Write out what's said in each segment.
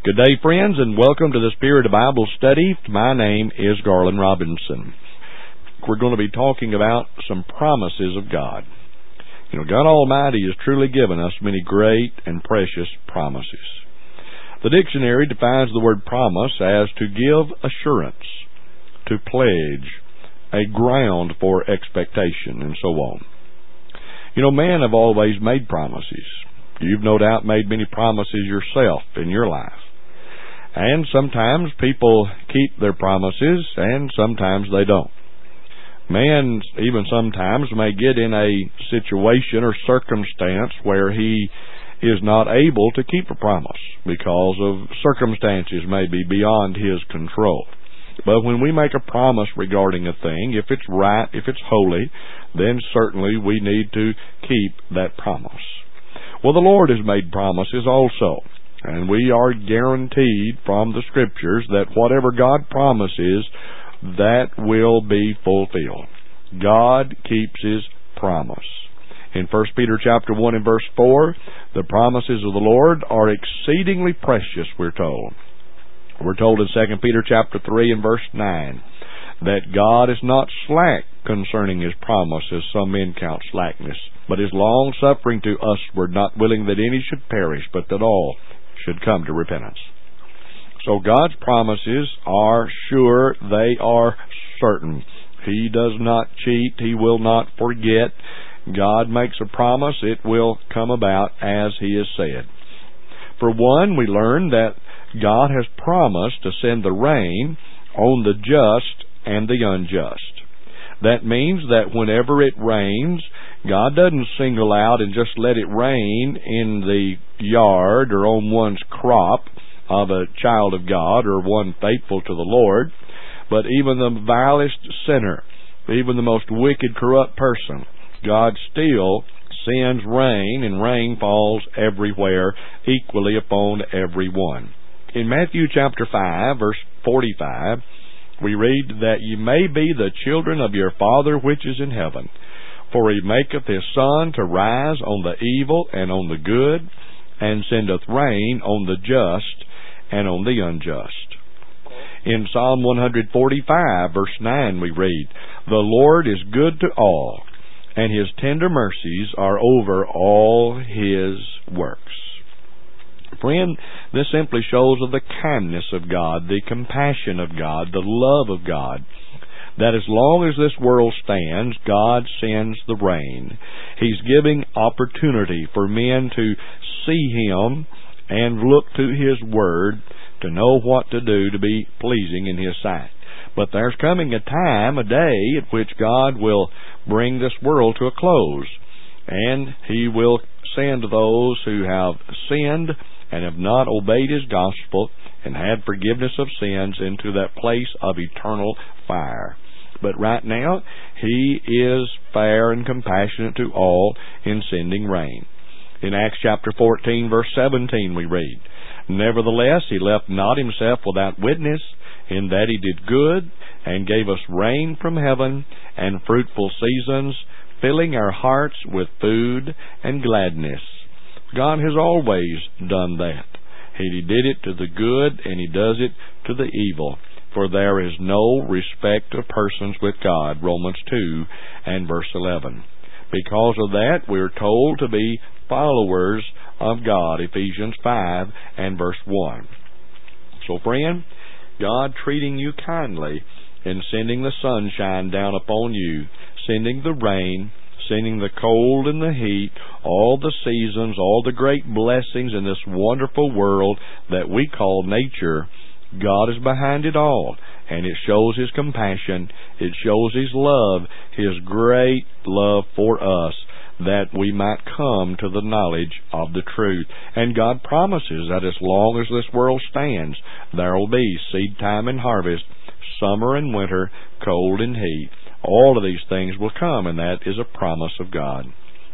Good day, friends, and welcome to the Spirit of Bible Study. My name is Garland Robinson. We're going to be talking about some promises of God. God Almighty has truly given us many great and precious promises. The dictionary defines the word promise as to give assurance, to pledge, a ground for expectation, and so on. Men have always made promises. You've no doubt made many promises yourself in your life. And sometimes people keep their promises, and sometimes they don't. Man even sometimes may get in a situation or circumstance where he is not able to keep a promise because of circumstances maybe beyond his control. But when we make a promise regarding a thing, if it's right, if it's holy, then certainly we need to keep that promise. Well, the Lord has made promises also. And we are guaranteed from the Scriptures that whatever God promises, that will be fulfilled. God keeps His promise. In 1 Peter chapter 1 and verse 4, the promises of the Lord are exceedingly precious, we're told. We're told in 2 Peter chapter 3 and verse 9 that God is not slack concerning His promise, as some men count slackness, but is long-suffering to usward, not willing that any should perish, but that all should come to repentance. So God's promises are sure, they are certain. He does not cheat, He will not forget. God makes a promise, it will come about as He has said. For one, we learn that God has promised to send the rain on the just and the unjust. That means that whenever it rains, God doesn't single out and just let it rain in the yard or on one's crop of a child of God or one faithful to the Lord, but even the vilest sinner, even the most wicked, corrupt person, God still sends rain, and rain falls everywhere, equally upon everyone. In Matthew chapter 5, verse 45, we read that ye may be the children of your Father which is in heaven. For He maketh His sun to rise on the evil and on the good, and sendeth rain on the just and on the unjust. In Psalm 145, verse 9, we read, The Lord is good to all, and His tender mercies are over all His works. Friend, this simply shows of the kindness of God, the compassion of God, the love of God, that as long as this world stands, God sends the rain. He's giving opportunity for men to see Him and look to His Word to know what to do to be pleasing in His sight. But there's coming a time, a day, at which God will bring this world to a close, and He will send those who have sinned and have not obeyed His gospel and had forgiveness of sins into that place of eternal fire. But right now, He is fair and compassionate to all in sending rain. In Acts chapter 14, verse 17, we read, Nevertheless, He left not Himself without witness, in that He did good, and gave us rain from heaven, and fruitful seasons, filling our hearts with food and gladness. God has always done that. He did it to the good, and He does it to the evil. For there is no respect of persons with God, Romans 2 and verse 11. Because of that, we're told to be followers of God, Ephesians 5 and verse 1. So friend, God treating you kindly in sending the sunshine down upon you, sending the rain, sending the cold and the heat, all the seasons, all the great blessings in this wonderful world that we call nature. God is behind it all, and it shows His compassion, it shows His love, His great love for us, that we might come to the knowledge of the truth. And God promises that as long as this world stands, there will be seed time and harvest, summer and winter, cold and heat. All of these things will come, and that is a promise of God.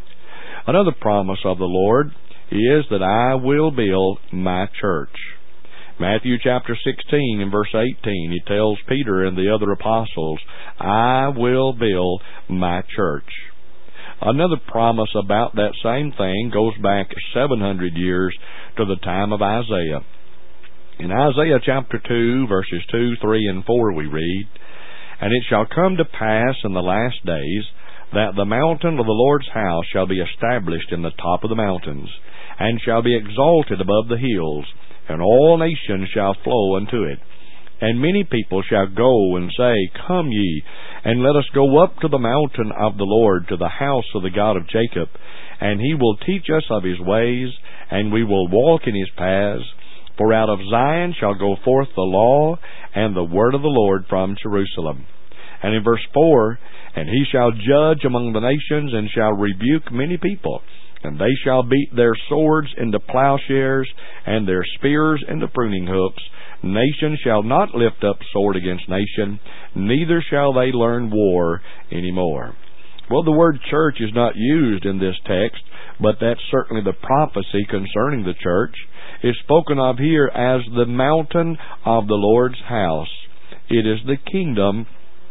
Another promise of the Lord is that I will build my church. Matthew chapter 16 and verse 18, He tells Peter and the other apostles, I will build my church. Another promise about that same thing goes back 700 years to the time of Isaiah. In Isaiah chapter 2, verses 2, 3, and 4 we read, "And it shall come to pass in the last days, that the mountain of the Lord's house shall be established in the top of the mountains, and shall be exalted above the hills, and all nations shall flow unto it. And many people shall go and say, Come ye, and let us go up to the mountain of the Lord, to the house of the God of Jacob. And he will teach us of his ways, and we will walk in his paths. For out of Zion shall go forth the law, and the word of the Lord from Jerusalem." And in verse 4, "And he shall judge among the nations, and shall rebuke many people. And they shall beat their swords into plowshares, and their spears into pruning hooks. Nation shall not lift up sword against nation, neither shall they learn war any more." Well, the word church is not used in this text, but that's certainly the prophecy concerning the church. It's spoken of here as the mountain of the Lord's house. It is the kingdom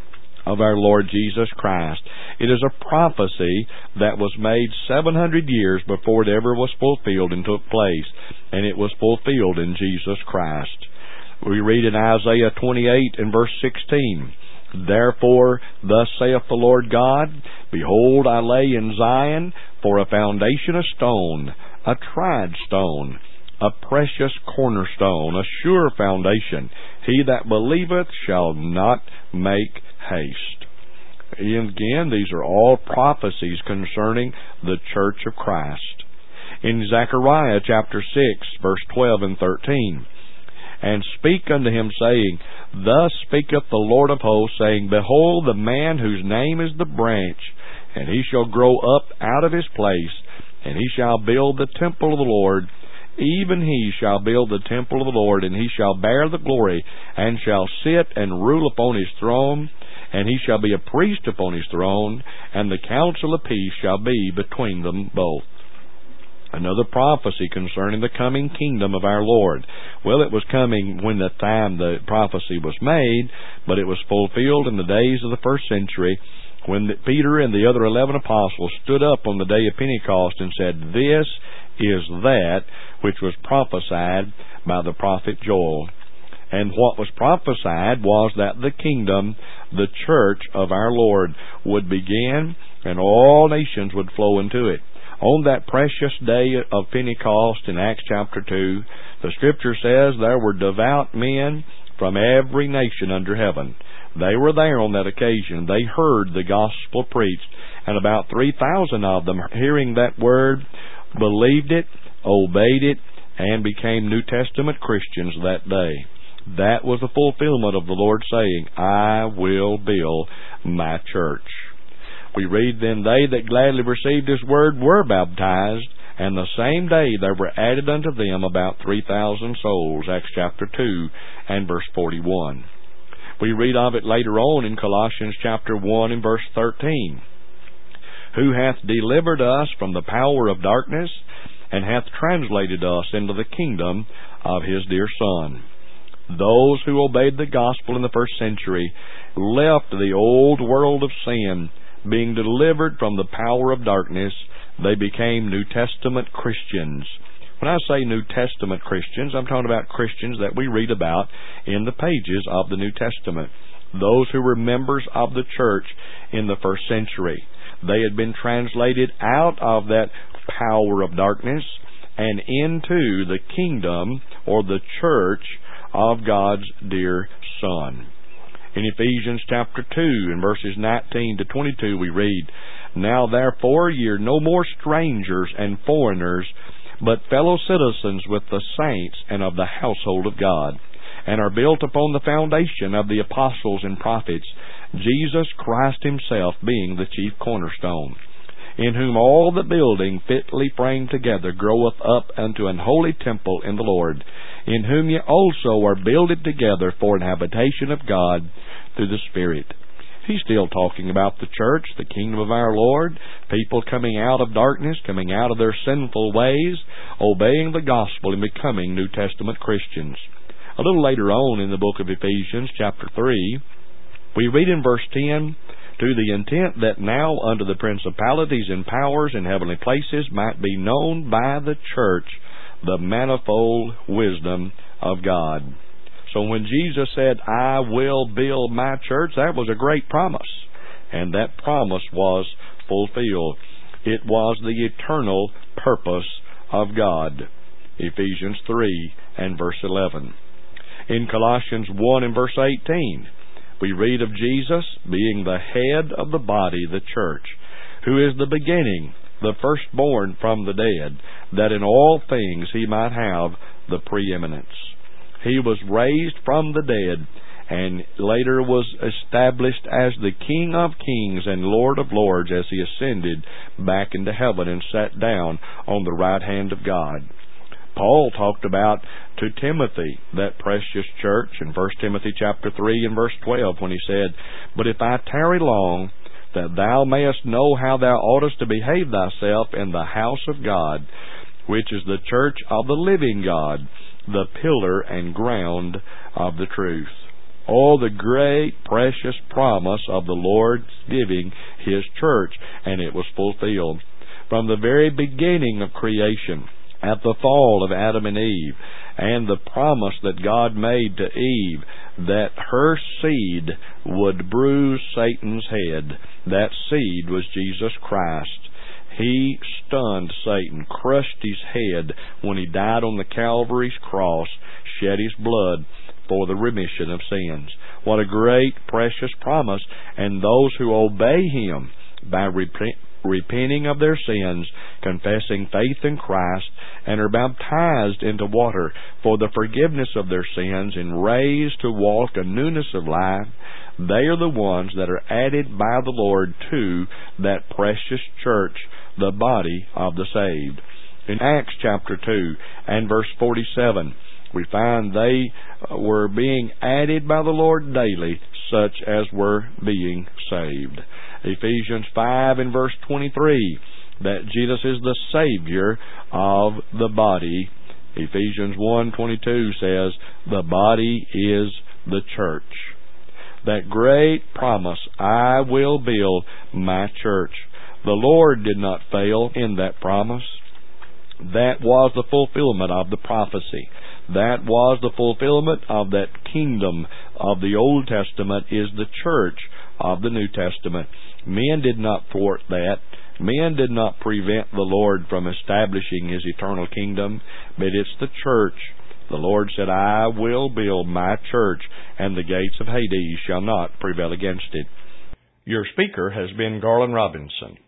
of our Lord Jesus Christ. It is a prophecy that was made 700 years before it ever was fulfilled and took place, and it was fulfilled in Jesus Christ. We read in Isaiah 28 and verse 16, "Therefore thus saith the Lord God, Behold, I lay in Zion for a foundation a stone, a tried stone, a precious cornerstone, a sure foundation. He that believeth shall not make haste." And again, these are all prophecies concerning the church of Christ. In Zechariah chapter 6, verse 12 and 13, "And speak unto him, saying, Thus speaketh the Lord of hosts, saying, Behold, the man whose name is the branch, and he shall grow up out of his place, and he shall build the temple of the Lord. Even he shall build the temple of the Lord, and he shall bear the glory, and shall sit and rule upon his throne, and he shall be a priest upon his throne, and the counsel of peace shall be between them both." Another prophecy concerning the coming kingdom of our Lord. Well, it was coming when the time the prophecy was made, but it was fulfilled in the days of the first century, when Peter and the other 11 apostles stood up on the day of Pentecost and said, "This is that which was prophesied by the prophet Joel." And what was prophesied was that the kingdom, the church of our Lord, would begin, and all nations would flow into it. On that precious day of Pentecost in Acts chapter 2, the Scripture says there were devout men from every nation under heaven. They were there on that occasion. They heard the gospel preached, and about 3,000 of them, hearing that word, believed it, obeyed it, and became New Testament Christians that day. That was the fulfillment of the Lord saying, "I will build my church." We read, "Then they that gladly received his word were baptized, and the same day there were added unto them about 3,000 souls." Acts chapter 2 and verse 41. We read of it later on in Colossians chapter 1 and verse 13. "Who hath delivered us from the power of darkness, and hath translated us into the kingdom of his dear Son." Those who obeyed the gospel in the first century left the old world of sin. Being delivered from the power of darkness, they became New Testament Christians. When I say New Testament Christians, I'm talking about Christians that we read about in the pages of the New Testament. Those who were members of the church in the first century. They had been translated out of that power of darkness and into the kingdom or the church of God's dear Son. In Ephesians chapter 2 and verses 19 to 22 we read, "Now therefore ye are no more strangers and foreigners, but fellow citizens with the saints and of the household of God, and are built upon the foundation of the apostles and prophets, Jesus Christ himself being the chief cornerstone, in whom all the building fitly framed together groweth up unto an holy temple in the Lord, in whom ye also are builded together for an habitation of God through the Spirit." He's still talking about the church, the kingdom of our Lord, people coming out of darkness, coming out of their sinful ways, obeying the gospel and becoming New Testament Christians. A little later on in the book of Ephesians, chapter 3, we read in verse 10, "To the intent that now unto the principalities and powers in heavenly places might be known by the church the manifold wisdom of God. So when Jesus said, I will build my church, that was a great promise. And that promise was fulfilled. It was the eternal purpose of God. Ephesians 3 and verse 11. In Colossians 1 and verse 18, we read of Jesus being the head of the body, the church, who is the beginning, the firstborn from the dead, that in all things he might have the preeminence. He was raised from the dead, and later was established as the King of kings and Lord of lords as he ascended back into heaven and sat down on the right hand of God. Paul talked about to Timothy, that precious church, in 1 Timothy chapter 3 and verse 12, when he said, But if I tarry long, that thou mayest know how thou oughtest to behave thyself in the house of God, which is the church of the living God, the pillar and ground of the truth. Oh, the great, precious promise of the Lord giving His church, and it was fulfilled. From the very beginning of creation, at the fall of Adam and Eve, and the promise that God made to Eve that her seed would bruise Satan's head. That seed was Jesus Christ. He stunned Satan, crushed his head when he died on the Calvary's cross, shed his blood for the remission of sins. What a great, precious promise. And those who obey Him by repenting of their sins, confessing faith in Christ, and are baptized into water for the forgiveness of their sins and raised to walk a newness of life, they are the ones that are added by the Lord to that precious church, the body of the saved. In Acts chapter 2 and verse 47, we find they were being added by the Lord daily, such as were being saved. Ephesians 5 and verse 23, that Jesus is the Savior of the body. Ephesians 1:22 says, the body is the church. That great promise, I will build my church. The Lord did not fail in that promise. That was the fulfillment of the prophecy. That was the fulfillment of that kingdom of the Old Testament, is the church of the New Testament. Men did not thwart that. Men did not prevent the Lord from establishing His eternal kingdom, but it's the church. The Lord said, I will build my church, and the gates of Hades shall not prevail against it. Your speaker has been Garland Robinson.